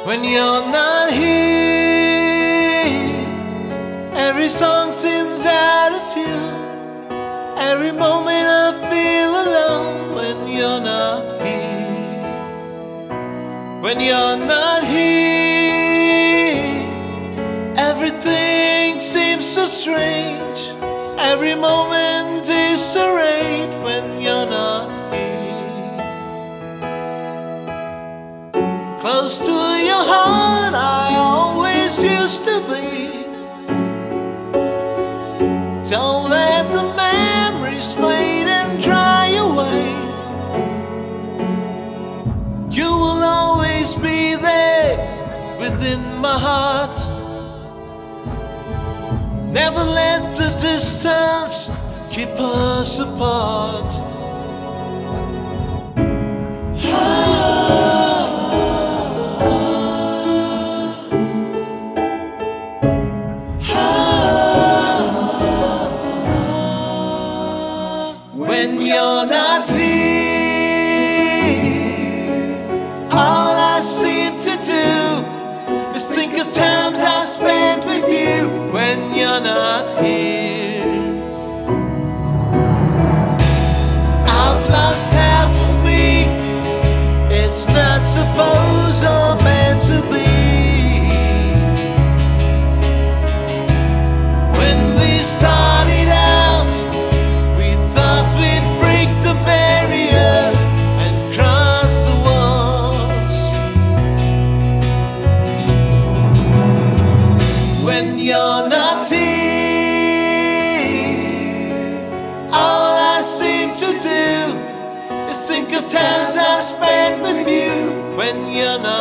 When you're not here, every song seems out of tune. Every moment I feel alone when you're not here. When you're not here, everything seems so strange. Every moment disarrayed when you're not here. Close to your heart I always used to be. Don't let the memories fade and dry away. You will always be there within my heart. Never let the distance keep us apart. When you're not here, all I seem to do is think of times I spent with you. When you're not here, I've lost half of me. It's not supposed or meant to be. When we started out, we thought we'd break the barriers and cross the walls. When you're not here, all I seem to do is think of times I spent with you. When you're not